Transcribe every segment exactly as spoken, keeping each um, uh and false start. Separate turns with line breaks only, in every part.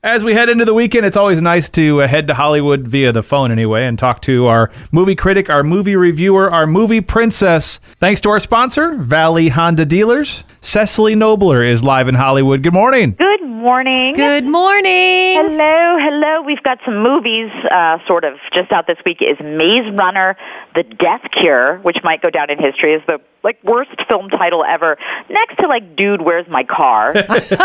As we head into the weekend, it's always nice to uh, head to Hollywood via the phone anyway and talk to our movie critic, our movie reviewer, our movie princess. Thanks to our sponsor, Valley Honda Dealers. Cecily Nobler is live in Hollywood. Good morning.
Good morning.
Good morning.
Hello, hello. We've got some movies uh, sort of just out this week. Is Maze Runner, The Death Cure, which might go down in history as the like worst film title ever, next to like Dude, Where's My Car?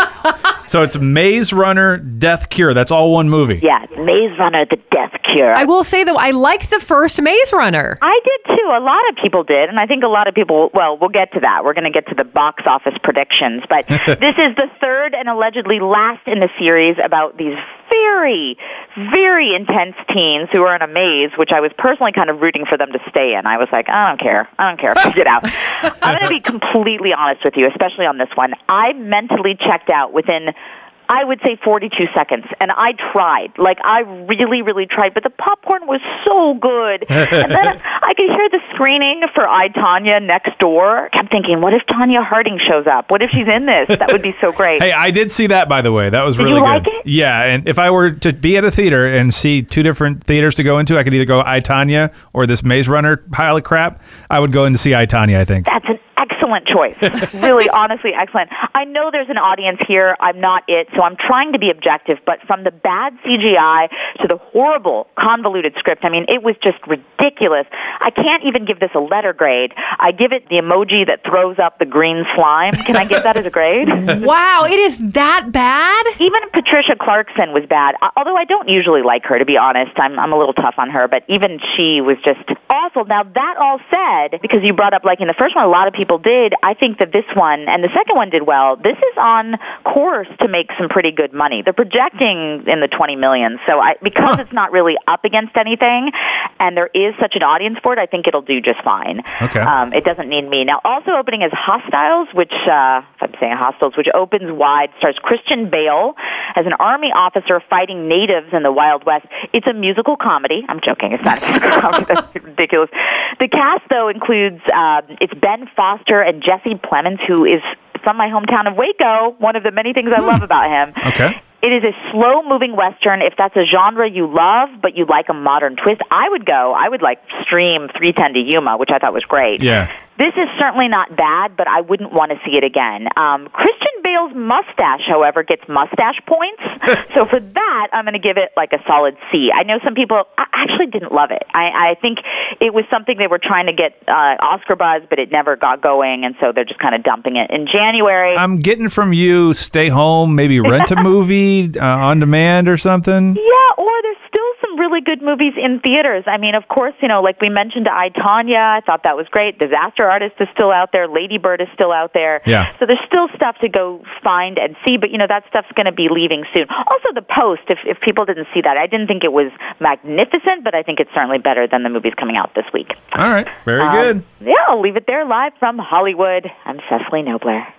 So it's Maze Runner, Death Cure. That's all one movie.
Yeah, it's Maze Runner, The Death Cure.
I will say, though, I liked the first Maze Runner.
I did, too. A lot of people did, and I think a lot of people, well, we'll get to that. We're going to get to the box office predictions, but this is the third and allegedly last in the series about these very, very intense teens who are in a maze, which I was personally kind of rooting for them to stay in. I was like, I don't care. I don't care. Get out. I'm going to be completely honest with you, especially on this one. I mentally checked out within, I would say, forty-two seconds, and I tried. Like, I really, really tried, but the popcorn was so good. And then I could hear the screening for I, Tonya next door. I kept thinking, what if Tonya Harding shows up? What if she's in this? That would be so great.
Hey, I did see that, by the way. That was
Did
really
you
good.
like it?
Yeah, and if I were to be at a theater and see two different theaters to go into, I could either go I, Tonya or this Maze Runner pile of crap. I would go in to see I, Tonya, I think.
That's an excellent choice. Really, honestly, excellent. I know there's an audience here. I'm not it, so I'm trying to be objective, but from the bad C G I to the horrible, convoluted script, I mean, it was just ridiculous. I can't even give this a letter grade. I give it the emoji that throws up the green slime. Can I give that as a grade?
Wow, it is that bad?
Even Patricia Clarkson was bad, although I don't usually like her, to be honest. I'm, I'm a little tough on her, but even she was just awful. Now, that all said, because you brought up liking the first one, a lot of people did. I think that this one and the second one did well. This is on course to make some pretty good money. They're projecting in the twenty million. So I, because huh. it's not really up against anything, and there is such an audience for it, I think it'll do just fine.
Okay.
Um, it doesn't need me. Now, also opening is Hostiles, which, uh, if I'm saying Hostiles, which opens wide, stars Christian Bale as an army officer fighting natives in the Wild West. It's a musical comedy. I'm joking. It's not a musical comedy. That's ridiculous. The cast, though, includes uh, it's Ben Foster and Jesse Plemons, who is from my hometown of Waco, one of the many things I
hmm.
love about him.
Okay.
It is a slow-moving Western. If that's a genre you love, but you like a modern twist, I would go. I would, like, stream three ten to Yuma, which I thought was great.
Yeah.
This is certainly not bad, but I wouldn't want to see it again. Um, Christian Bale's mustache, however, gets mustache points. So for that, I'm going to give it, like, a solid C. I know some people actually didn't love it. I, I think it was something they were trying to get uh, Oscar buzz, but it never got going, and so they're just kind of dumping it. In January...
I'm getting from you, stay home, maybe rent a movie uh, on demand or something.
Yeah, or there's still some really good movies in theaters. I mean, of course, you know, like we mentioned I, Tonya, I thought that was great. Disaster Artist is still out there. Lady Bird is still out there.
Yeah.
So there's still stuff to go find and see, but, you know, that stuff's going to be leaving soon. Also, The Post, if, if people didn't see that, I didn't think it was magnificent, but I think it's certainly better than the movies coming out this week.
All right. Very
um,
good.
Yeah, I'll leave it there live from Hollywood. I'm Cecily Nobler.